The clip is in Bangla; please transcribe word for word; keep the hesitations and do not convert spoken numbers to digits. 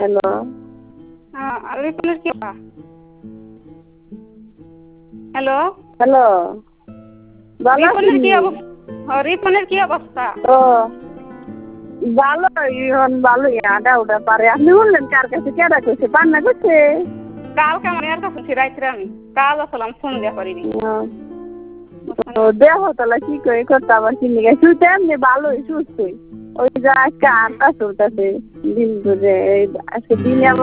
হ্যালো। হ্যাঁ, আর রিপনের কি অবস্থা? হ্যালো। হ্যালো। ভালো আছেন? রিপনের কি অবস্থা? ও, রিপনের কি অবস্থা? ও ভালোই, এখন ভালোই আডা উডা পারে। আপনি বললেন কার কাছে কেডা কইছে? পান্না কইছে? কালকে আমার এর কাছে ছিল রাইতে আমি কাল আসলাম ফোন দেওয়া করিনি। ও দেহ তাহলে কি করে করতে আবার কিনে গেছে? তুই তো এমনি ভালোই সুস্থই। ওই যে আজকে আটটা চলতেছে দিন বুঝে আজকে দিনে আবার